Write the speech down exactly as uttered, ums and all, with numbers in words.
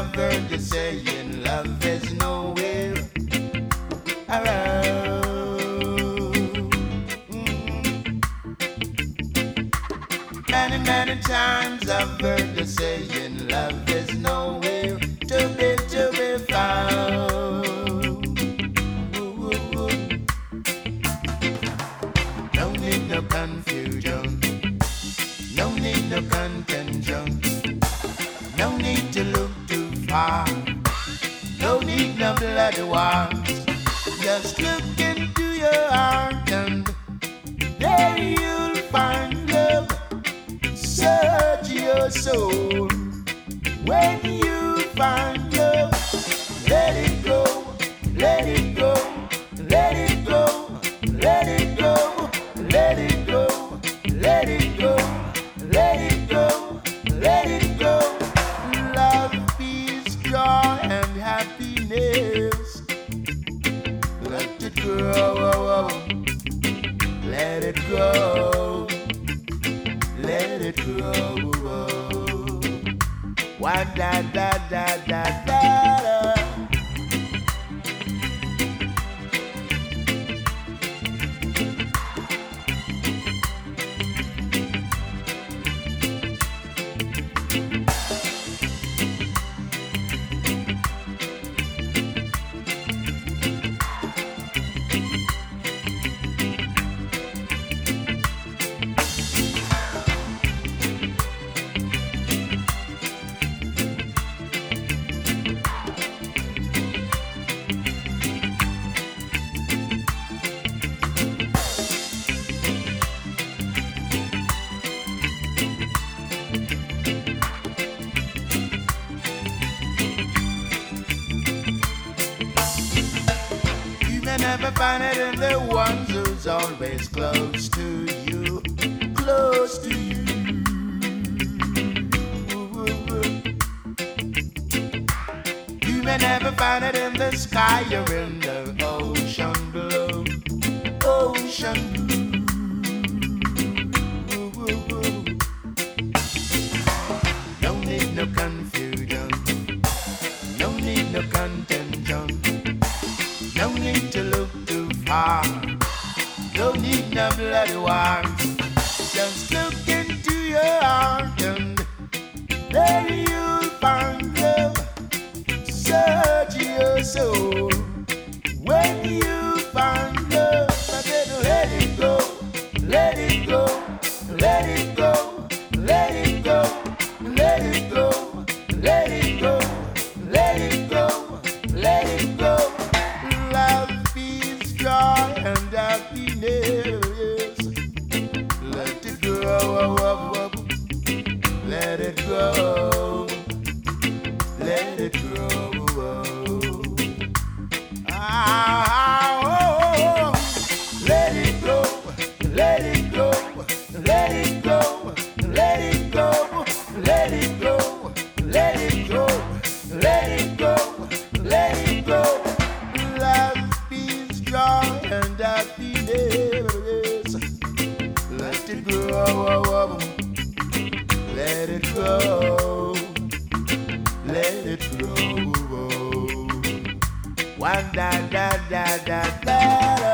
I've heard you saying love is nowhere around. Mm. Many, many times I've heard you saying love is nowhere to be, to be found. Ooh, ooh, ooh. No need no confusion, no need no contention, no need to look too far, no need no bloody wars. Just look into your heart and there you'll find love. Search your soul. When you find love, let it go, let it go, let it go, let it go, let it go, let it go, let it go, let it go. Love, peace, joy, and happiness. Let it grow, let it grow, let it grow. Wah da da da da da da. Never find it in the ones who's always close to you, close to you. You may never find it in the sky or in the ocean blue, ocean blue. No need no confusion, no need no contention. No need to look too far, no need no bloody wars. Just look into your heart and there you'll find love. Search your soul. When you find love, I said let it go, let it go, let it go, let it go, let it go, let it go, let it go, let it go. Love, peace, joy, and happiness. Let it grow, let it grow, let it grow. Ah, oh, let it go, let it go, let it go, let it go, let it go, let it go, let it go, let it go. And happiness. Let it grow, let it grow, let it grow. One da da da da da.